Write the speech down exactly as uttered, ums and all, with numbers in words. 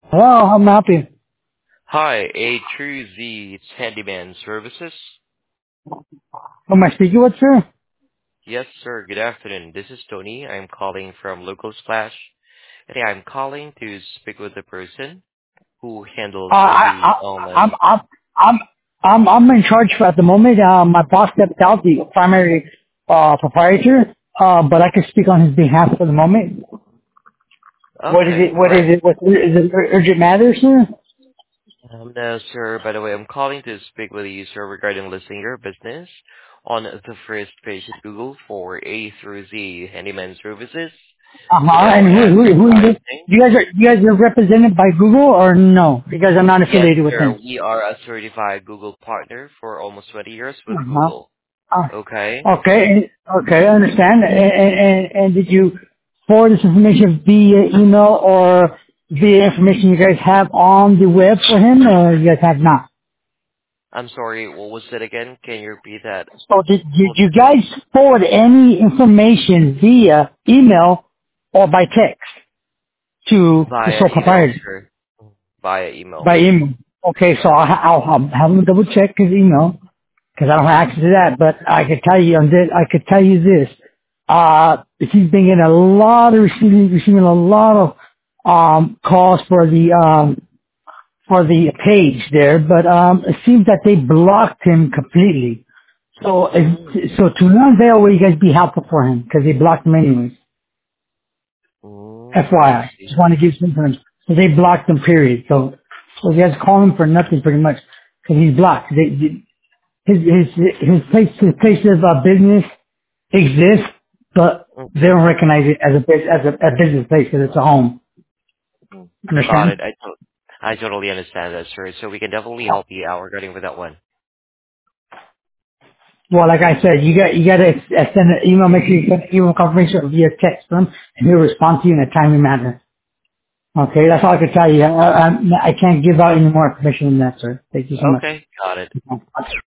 Hello, how may I help you? Hi, A True Z Handyman Services. Who am I speaking with, sir? Yes, sir. Good afternoon. This is Tony. I'm calling from Local Splash. And yeah, I'm calling to speak with the person who Uh, handles I, the I, I'm, online. I'm, I'm, I'm, I'm in charge for at the moment. Uh, my boss stepped out, the primary uh, proprietor, uh, but I can speak on his behalf for the moment. What is Okay, it? all What is right. it? What is it? ur- Urgent matter, sir? Um, no, sir. By the way, I'm calling to speak with you, sir, regarding listing your business on the first page of Google for A through Z Handyman Services. Uh So huh. now, And who, as who, who? You advertising. you guys are, you guys are represented by Google or no? Because I'm not Yes, affiliated with sir. him. We are a certified Google partner for almost twenty years with Uh huh. Google. Uh, Okay. okay, okay, I understand. And, and, and and did you forward this information via email or via information you guys have on the web for him, or you guys have not? I'm sorry, what was it again? Can you repeat that? So did, did Well, you guys forward any information via email or by text to the via sole email, proprietor? sir. Via email. By email. Okay, so I'll, I'll, I'll have him double check his email because I don't have access to that. But I could tell you on this, I could tell you this. Uh, he's been getting a lot of receiving, receiving a lot of um calls for the um for the page there, but um it seems that they blocked him completely. So Mm. it- so to no avail, will you guys be helpful for him because they blocked him anyways. Mm, I F Y I, see. just want to give some information. So they blocked him. Period. So so you guys call him for nothing pretty much because he's blocked. They, they- his his his place his place of uh, business exists, but they Mm-hmm. don't recognize it as a bus- as a, a business place because it's a home. Got Understand? it. I, to- I totally understand that, sir. So we can definitely help you out regarding with that one. Well, like I said, you got you got to uh, send an email. Make sure you send an email confirmation via text from him, and he'll respond to you in a timely manner. Okay, that's all I can tell you. I, I, I can't give out any more information than that, sir. Thank you so Okay, got it. much.